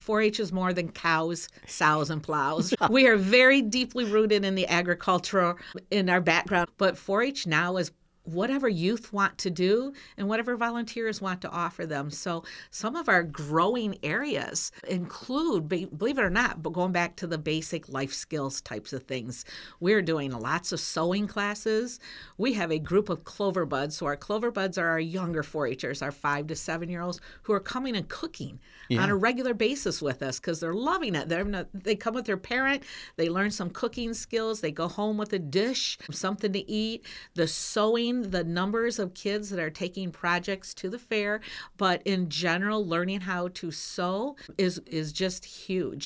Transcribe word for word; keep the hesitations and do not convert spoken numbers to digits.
four H is more than cows, sows, and plows. We are very deeply rooted in the agricultural, in our background, but four H now is whatever youth want to do and whatever volunteers want to offer them. So some of our growing areas include, believe it or not, but going back to the basic life skills types of things. We're doing lots of sewing classes. We have a group of clover buds. So our clover buds are our younger four Hers, our five to seven year olds who are coming and cooking yeah. on a regular basis with us because they're loving it. They're not, they come with their parent. They learn some cooking skills. They go home with a dish, something to eat. The sewing, the numbers of kids that are taking projects to the fair, but in general, learning how to sew is is just huge.